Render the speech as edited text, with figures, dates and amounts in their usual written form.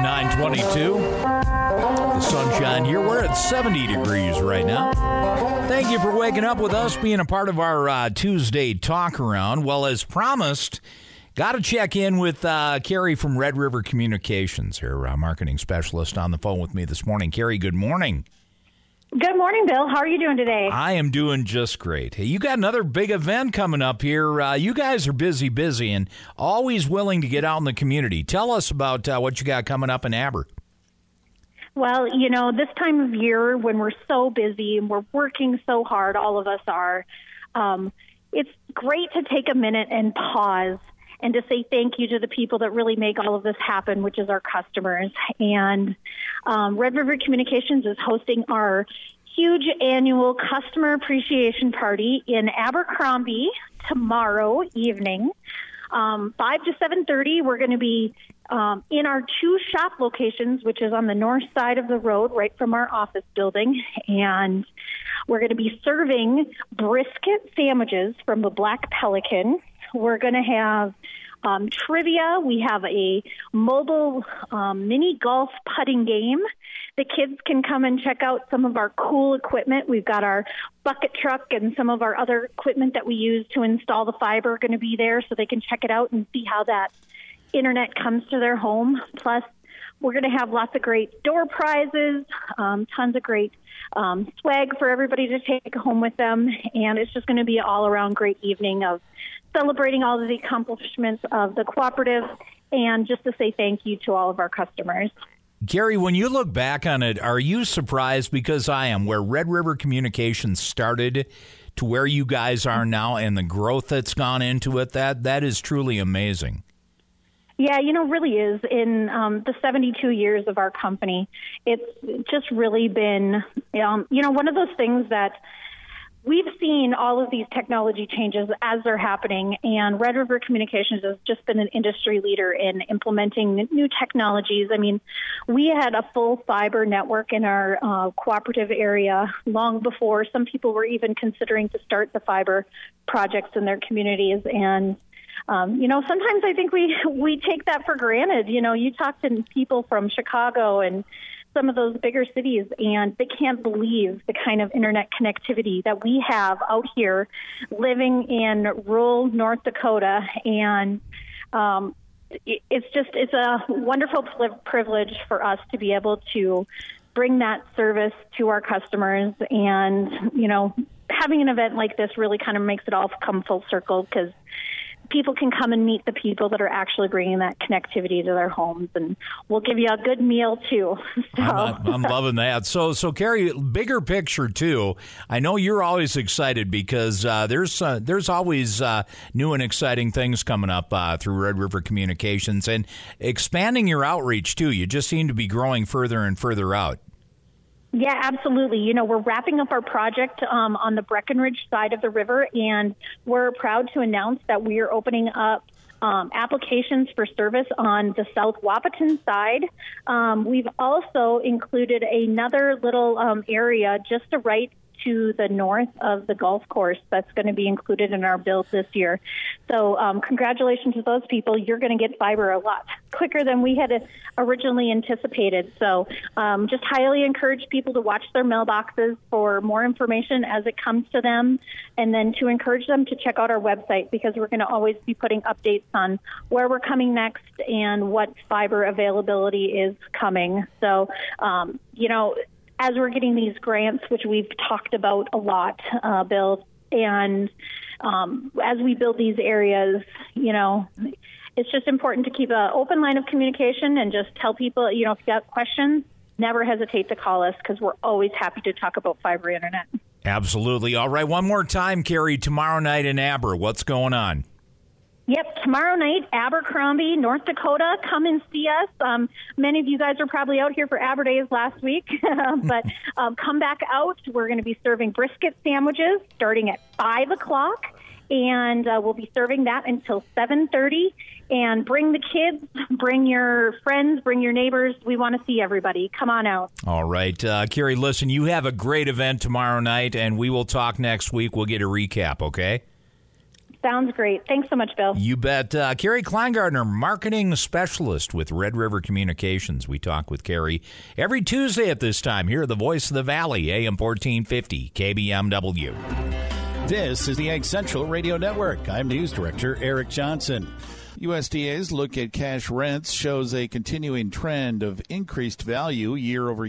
9:22. The sunshine here. We're at 70 degrees right now. Thank you for waking up with us, being a part of our Tuesday talk around. Well, as promised, got to check in with Carrie from Red River Communications, her marketing specialist, on the phone with me this morning. Carrie, good morning. Good morning, Bill. How are you doing today? I am doing just great. Hey, you got another big event coming up here. You guys are busy, and always willing to get out in the community. Tell us about what you got coming up in Aber. Well, you know, this time of year when we're so busy and we're working so hard, all of us are, it's great to take a minute and pause and to say thank you to the people that really make all of this happen, which is our customers. And Red River Communications is hosting our huge annual customer appreciation party in Abercrombie tomorrow evening. 5 to 7:30, we're going to be in our two shop locations, which is on the north side of the road, right from our office building. And we're going to be serving brisket sandwiches from the Black Pelican. We're going to have trivia. We have a mobile mini golf putting game. The kids can come and check out some of our cool equipment. We've got our bucket truck and some of our other equipment that we use to install the fiber going to be there, so they can check it out and see how that internet comes to their home. Plus, we're going to have lots of great door prizes, tons of great swag for everybody to take home with them, and it's just going to be an all-around great evening of celebrating all of the accomplishments of the cooperative and just to say thank you to all of our customers. Gary, when you look back on it, are you surprised, because I am, where Red River Communications started to where you guys are now and the growth that's gone into it? That is truly amazing. Yeah, you know, really is. In the 72 years of our company, it's just really been, one of those things that we've seen all of these technology changes as they're happening, and Red River Communications has just been an industry leader in implementing new technologies. I mean, we had a full fiber network in our cooperative area long before some people were even considering to start the fiber projects in their communities. And sometimes I think we take that for granted. You know, you talk to people from Chicago and some of those bigger cities, and they can't believe the kind of internet connectivity that we have out here living in rural North Dakota. And it's a wonderful privilege for us to be able to bring that service to our customers. And, you know, having an event like this really kind of makes it all come full circle, because people can come and meet the people that are actually bringing that connectivity to their homes, and we'll give you a good meal too. So. I'm loving that. So Carrie, bigger picture too. I know you're always excited because there's always new and exciting things coming up through Red River Communications, and expanding your outreach too. You just seem to be growing further and further out. Yeah, absolutely. You know, we're wrapping up our project on the Breckenridge side of the river, and we're proud to announce that we are opening up applications for service on the South Wahpeton side. We've also included another little area just right to the north of the golf course that's going to be included in our build this year. So congratulations to those people. You're going to get fiber a lot quicker than we had originally anticipated. So just highly encourage people to watch their mailboxes for more information as it comes to them, and then to encourage them to check out our website, because we're going to always be putting updates on where we're coming next and what fiber availability is coming. So, as we're getting these grants, which we've talked about a lot, Bill, and as we build these areas, you know, it's just important to keep an open line of communication and just tell people, you know, if you got questions, never hesitate to call us, because we're always happy to talk about fiber internet. Absolutely. All right, one more time, Carrie, tomorrow night in Aber, what's going on? Yep, tomorrow night, Abercrombie, North Dakota. Come and see us. Many of you guys are probably out here for Aber Days last week, but come back out. We're going to be serving brisket sandwiches starting at 5 o'clock, and we'll be serving that until 7:30. And bring the kids, bring your friends, bring your neighbors. We want to see everybody. Come on out. All right. Carrie, listen, you have a great event tomorrow night, and we will talk next week. We'll get a recap, okay? Sounds great. Thanks so much, Bill. You bet. Carrie Kleingardner, marketing specialist with Red River Communications. We talk with Carrie every Tuesday at this time here at the Voice of the Valley, AM 1450, KBMW. This is the Ag Central Radio Network. I'm News Director Eric Johnson. USDA's look at cash rents shows a continuing trend of increased value year over year.